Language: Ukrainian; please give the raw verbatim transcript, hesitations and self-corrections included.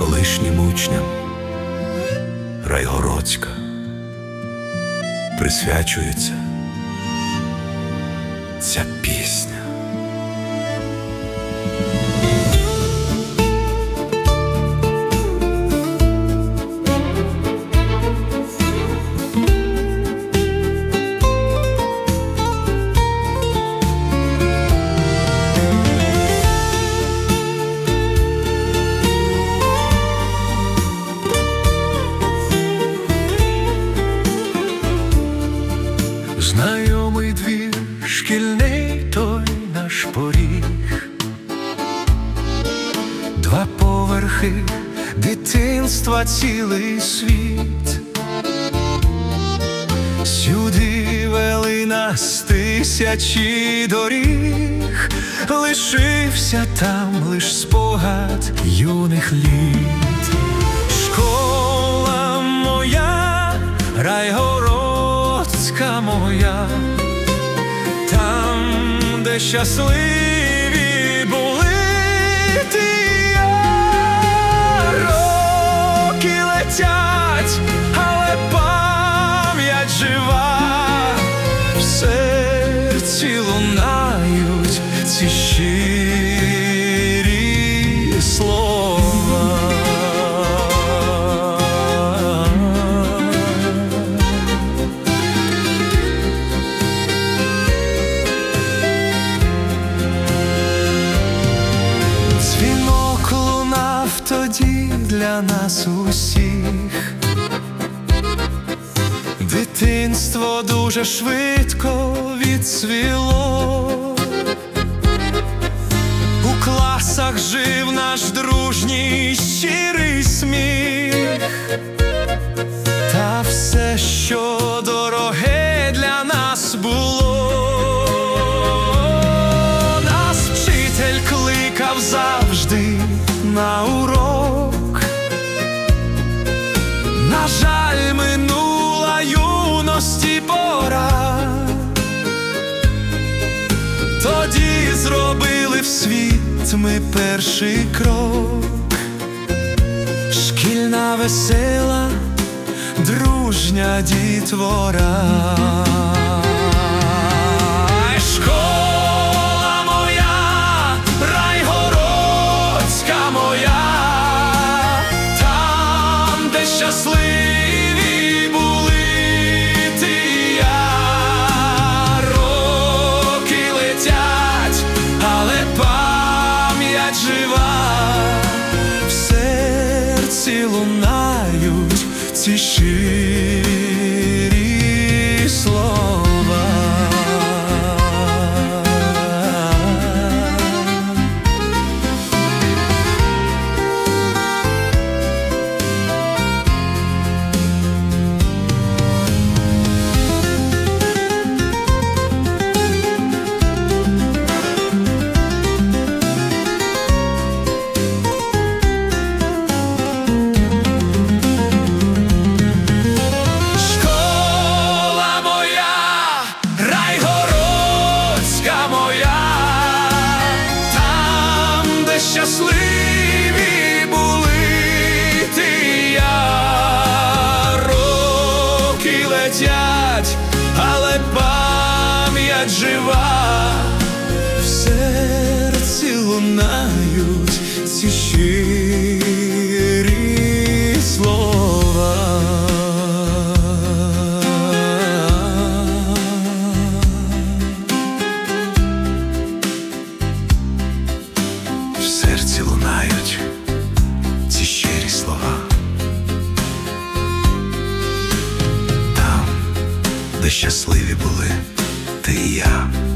колишнім учням Райгородська присвячується ця пісня. Знайомий двір, шкільний той наш поріг, два поверхи, дитинства цілий світ. Сюди вели нас тисячі доріг, лишився там лиш спогад юних літ. Школа моя, Райгородська моя, там, де щасливі були ти і я. Роки летять, але пам'ять жива, в серці лунають ці щирі слова. Тоді для нас усіх дитинство дуже швидко відцвіло. У класах жив наш дружній щирий сміх, та все, що дороге для нас було. Нас вчитель кликав завжди на урок. На жаль, минула юності пора. Тоді зробили в світ ми перший крок. Шкільна весела, дружня дітвора. Школа моя, Райгородська моя, там, де щасливі були ти і я. Роки летять, але пам'ять жива, в серці лунають ці щирі слова. Щасливі були ти і я. Роки летять, але пам'ять жива, в серці лунають ці щирі слова. В серці лунають ці щирі слова. Там, де щасливі були ти і я.